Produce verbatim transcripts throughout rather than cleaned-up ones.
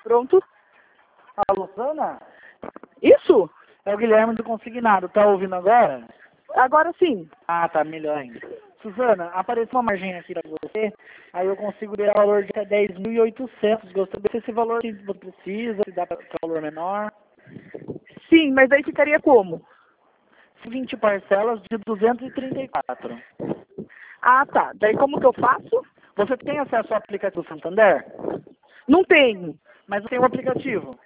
Pronto. Alô, Suzana? Isso? É o Guilherme do Consignado. Tá ouvindo agora? Agora sim. Ah, tá melhor ainda. Suzana, apareceu uma margem aqui pra você, aí eu consigo dar o valor de até dez mil e oitocentos. Gostaria de ver se esse valor que você precisa, se dá para valor menor. Sim, mas aí ficaria como? vinte parcelas de duzentos e trinta e quatro. Ah, tá. Daí como que eu faço? Você tem acesso ao aplicativo Santander? Não tenho. Mas você tem o aplicativo?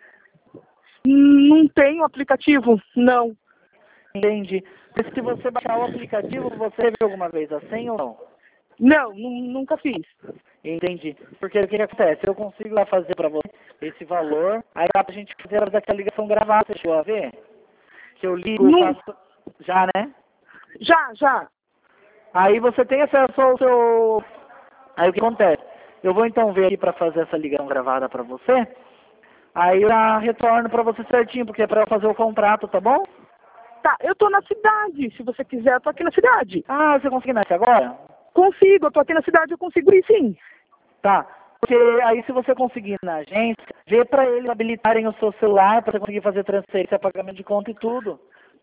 Não tenho aplicativo? Não. Entendi. Mas se você baixar o aplicativo, você viu alguma vez a senha ou não? Não, nu- nunca fiz. Entendi. Porque o que, que acontece? Eu consigo lá fazer pra você esse valor, aí dá pra gente fazer aquela ligação gravada, você chegou a ver? Que eu ligo, Não. faço... Já, né? Já, já. Aí você tem acesso ao seu... Aí o que acontece? Eu vou então ver aqui pra fazer essa ligação gravada pra você, aí eu já retorno pra você certinho, porque é pra eu fazer o contrato, tá bom? Tá, eu tô na cidade. Se você quiser, eu tô aqui na cidade. Ah, você consegue nascer agora? Consigo, eu tô aqui na cidade, eu consigo ir sim. Tá. Porque aí se você conseguir ir na agência, vê pra eles habilitarem o seu celular pra você conseguir fazer transferência, pagamento de conta e tudo.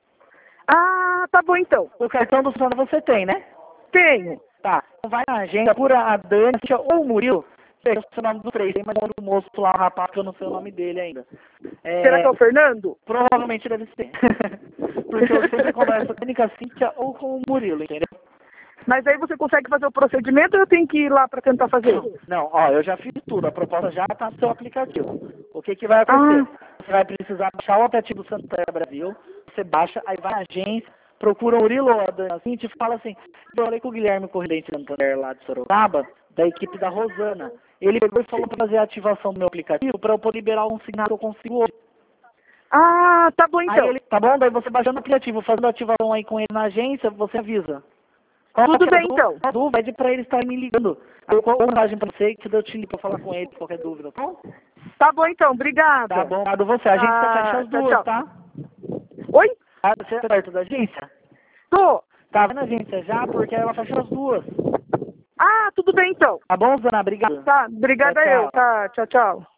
Ah, tá bom então. O cartão do Sona você tem, né? Tenho. Tá. Então vai na agência, procura a Dani ou o Murilo. Sei o nome dos três, tem mais um moço lá, um rapaz, que eu não sei o nome dele ainda. É, Será que é o Fernando? provavelmente deve ser. Porque eu sempre converso com a Cíntia ou com o Murilo, entendeu? Mas aí você consegue fazer o procedimento ou eu tenho que ir lá pra tentar fazer? Não, ó, eu já fiz tudo, a proposta já está no seu aplicativo. O que que vai acontecer? Ah, Você vai precisar baixar o aplicativo do Santander Brasil, você baixa, aí vai na agência, procura o Murilo ou a Dana Cinti e fala assim, eu falei com o Guilherme Corridente Santander lá de Sorocaba, da equipe da Rosana. Ele pegou e falou para fazer a ativação do meu aplicativo para eu poder liberar um sinal que eu consigo hoje. ah, tá bom Aí então. ele, tá bom? Daí você baixando o aplicativo, fazendo a ativação aí com ele na agência, você avisa. Tudo Qualquer bem então. dúvida, pede pra ele estar me ligando. Aí eu coloco mensagem pra você que eu te ligo pra falar com ele, qualquer dúvida, tá bom? Tá bom então, obrigada. Tá bom, obrigado você. A gente Tá, fecha as tchau, duas, tchau. tá? Oi? Ah, você é perto da agência? Tô. Tá vendo a agência já? Porque ela fecha as duas. Ah, tudo bem então. Tá bom, Zana? Obrigado. Tá, obrigada Tchau, eu. tchau. Tá, tchau, tchau.